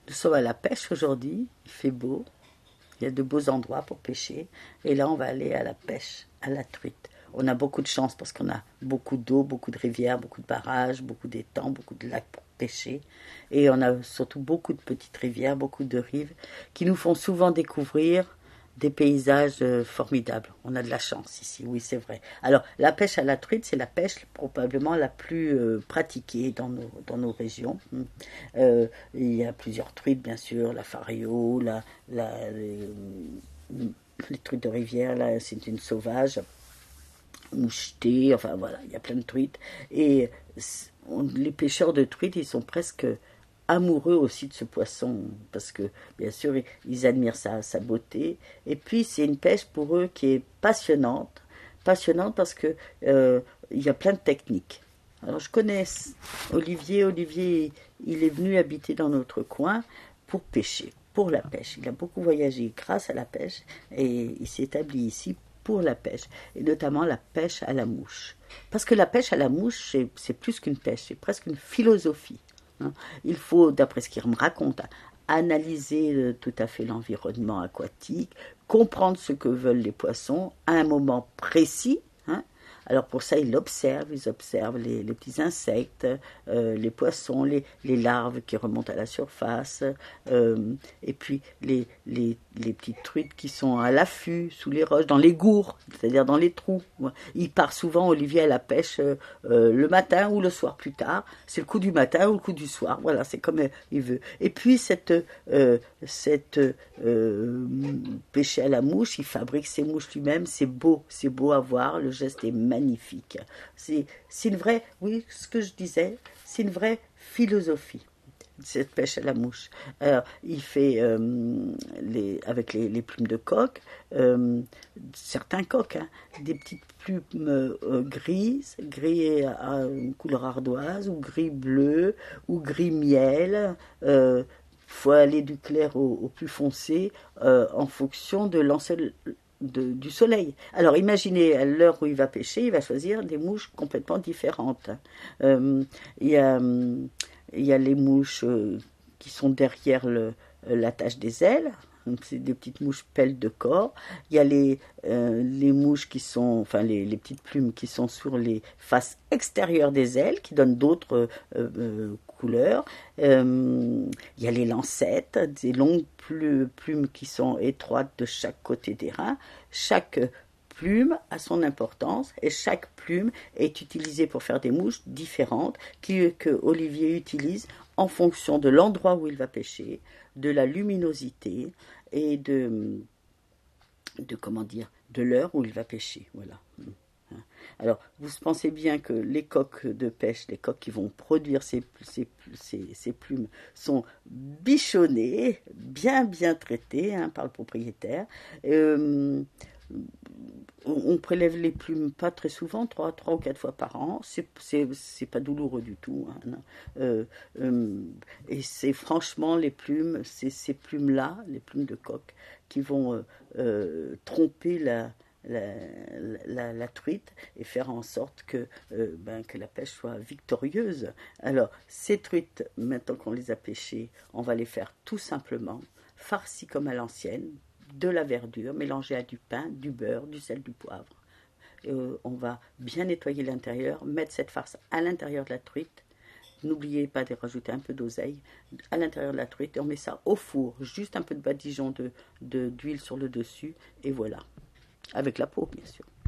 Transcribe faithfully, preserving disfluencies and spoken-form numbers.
Nous sommes à la pêche aujourd'hui, il fait beau, il y a de beaux endroits pour pêcher. Et là, on va aller à la pêche, à la truite. On a beaucoup de chance parce qu'on a beaucoup d'eau, beaucoup de rivières, beaucoup de barrages, beaucoup d'étangs, beaucoup de lacs pour pêcher. Et on a surtout beaucoup de petites rivières, beaucoup de rives qui nous font souvent découvrir des paysages formidables. On a de la chance ici, oui, c'est vrai. Alors, la pêche à la truite, c'est la pêche probablement la plus euh, pratiquée dans nos, dans nos régions. Euh, il y a plusieurs truites, bien sûr, la fario, la, la, les, les truites de rivière, là, c'est une sauvage, mouchetée, enfin voilà, il y a plein de truites. Et on, les pêcheurs de truites, ils sont presque amoureux aussi de ce poisson, parce que bien sûr ils admirent sa, sa beauté, et puis c'est une pêche pour eux qui est passionnante, passionnante parce que euh, il y a plein de techniques. Alors je connais Olivier, Olivier il est venu habiter dans notre coin pour pêcher, pour la pêche, il a beaucoup voyagé grâce à la pêche, et il s'est établi ici pour la pêche, et notamment la pêche à la mouche, parce que la pêche à la mouche c'est, c'est plus qu'une pêche, c'est presque une philosophie. Il faut, d'après ce qu'il me raconte, analyser tout à fait l'environnement aquatique, comprendre ce que veulent les poissons à un moment précis. Hein. Alors pour ça, ils observent, ils observent les, les petits insectes, euh, les poissons, les, les larves qui remontent à la surface, euh, et puis les, les, les petites truites qui sont à l'affût, sous les roches, dans les gourds, c'est-à-dire dans les trous. Il part souvent, Olivier, à la pêche euh, le matin ou le soir plus tard. C'est le coup du matin ou le coup du soir. Voilà, c'est comme euh, il veut. Et puis, cette, euh, cette euh, pêcher à la mouche, il fabrique ses mouches lui-même. C'est beau, c'est beau à voir. Le geste est magnifique. C'est, c'est une vraie, oui, ce que je disais, c'est une vraie philosophie. Cette pêche à la mouche. Alors, il fait euh, les, avec les, les plumes de coq, euh, certains coqs, hein, des petites plumes euh, grises, gris à une couleur ardoise, ou gris bleu, ou gris miel. Il euh, faut aller du clair au, au plus foncé euh, en fonction de l'ensemble de, du soleil. Alors, imaginez, à l'heure où il va pêcher, il va choisir des mouches complètement différentes. Euh, il y a... Il y a les mouches euh, qui sont derrière le, l'attache des ailes, c'est des petites mouches pelles de corps. Il y a les, euh, les mouches qui sont, enfin les, les petites plumes qui sont sur les faces extérieures des ailes, qui donnent d'autres euh, euh, couleurs. Euh, il y a les lancettes, des longues plumes qui sont étroites de chaque côté des reins. Chaque plume a son importance et chaque plume est utilisée pour faire des mouches différentes qui, que Olivier utilise en fonction de l'endroit où il va pêcher, de la luminosité et de, de comment dire, de l'heure où il va pêcher. Voilà. Alors, vous pensez bien que les coqs de pêche, les coqs qui vont produire ces, ces, ces, ces plumes, sont bichonnés, bien bien traités hein, par le propriétaire. Euh, On prélève les plumes pas très souvent, trois, trois ou quatre fois par an. C'est, c'est, c'est pas douloureux du tout. Hein, euh, euh, et c'est franchement les plumes, c'est ces plumes-là, les plumes de coq, qui vont euh, euh, tromper la, la, la, la truite et faire en sorte que, euh, ben, que la pêche soit victorieuse. Alors, ces truites, maintenant qu'on les a pêchées, on va les faire tout simplement farcies comme à l'ancienne, de la verdure mélangée à du pain, du beurre, du sel, du poivre. Euh, on va bien nettoyer l'intérieur, mettre cette farce à l'intérieur de la truite. N'oubliez pas de rajouter un peu d'oseille à l'intérieur de la truite et on met ça au four, juste un peu de badigeon de, de, d'huile sur le dessus et voilà, avec la peau bien sûr.